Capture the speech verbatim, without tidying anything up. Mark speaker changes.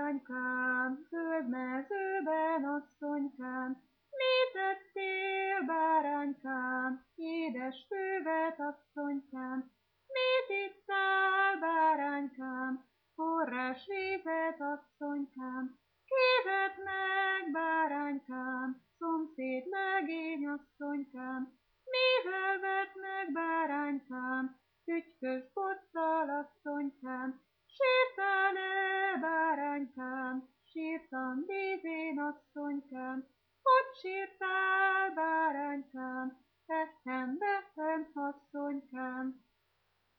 Speaker 1: báránykám, zöld mezőben, asszonykám, mit ettél, báránykám, édes füvet, asszonykám, mit ittál, báránykám, forrás vizet, asszonykám, kivett meg, báránykám, szomszéd legény, asszonykám, mivel vett meg, báránykám, ügykös bottal, asszonykám, sírtál-e, báránykám, sírtam vízén, asszonykám, hogy sírtál, báránykám, Bethlem, Bethlem, asszonykám.